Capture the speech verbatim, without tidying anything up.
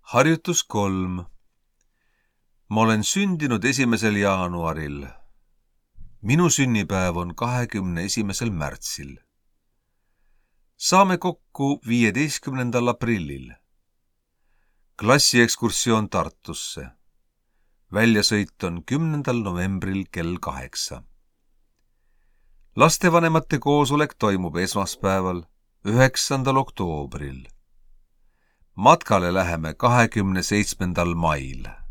Harjutus kolm. Ma olen sündinud esimesel jaanuaril. Minu sünnipäev on kahekümne esimesel märtsil. Saame kokku viieteistkümnendal aprillil. Klassiekskursioon Tartusse. Väljasõit on kümnendal novembril kell kaheksa. Lastevanemate koosolek toimub esmaspäeval, üheksandal oktoobril. Matkale läheme kahekümne seitsmendal mail.